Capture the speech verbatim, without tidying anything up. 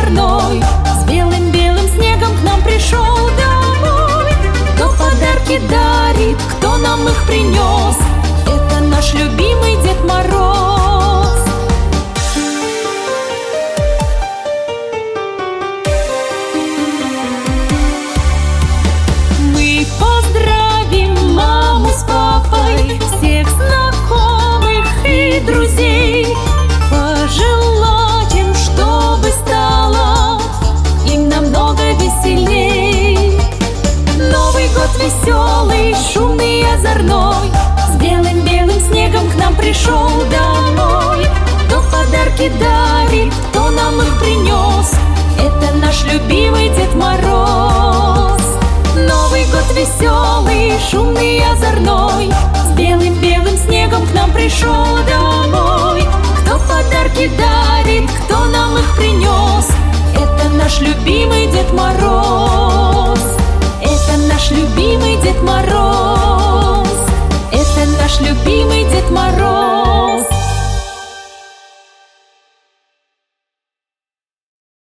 озорной с белым-белым снегом к нам пришел домой. Кто подарки дарит, кто нам их принес, это наш любимый Дед Мороз. Мы поздравим маму с папой, всех знакомых и друзей. Пожелать им, чтобы стало им намного веселей. Новый год веселый, шумный и озорной, с белым-белым снегом к нам пришел домой. Кто подарки дарит, кто нам их принес, это наш любимый Дед Мороз.